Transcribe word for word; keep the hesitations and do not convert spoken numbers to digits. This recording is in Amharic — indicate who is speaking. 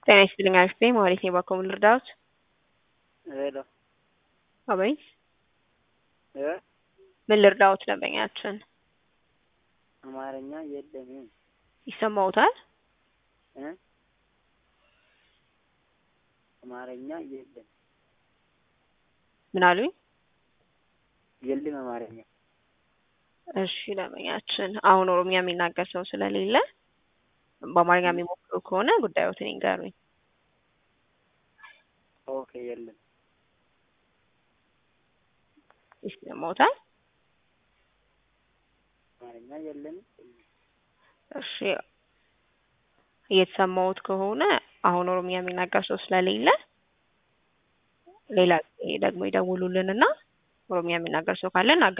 Speaker 1: ጤና ይስጥልኝ አክስቴ ማለት ነው። ባኮም ልርዳዎት?
Speaker 2: ሄሎ
Speaker 1: አቤት፣
Speaker 2: እ
Speaker 1: ምን ልርዳዎት? ደንበኛችን
Speaker 2: አማርኛ የለም
Speaker 1: ይሰማዎታል?
Speaker 2: እ አማርኛ የለም
Speaker 1: ምን አሉኝ?
Speaker 2: የለም አማርኛ።
Speaker 1: እሺ ደንበኛችን አሁን ኦሮምኛ የሚናገር ሰው ስለሌለ በአማርኛ የሚሞክሩ ከሆነ ጉዳዮትን ይንገሩኝ።
Speaker 2: ኦኬ የለም
Speaker 1: ይሰማዎታል?
Speaker 2: አማርኛ የለም።
Speaker 1: እሺ እየተሰማዎት ከሆነ አሁን ኦሮምኛ የሚናገር ሰው ስለሌለ ሌላ ጊዜ ደግሞ ይደውሉልንና ኦሮምኛ የሚናገር ሰው ካለ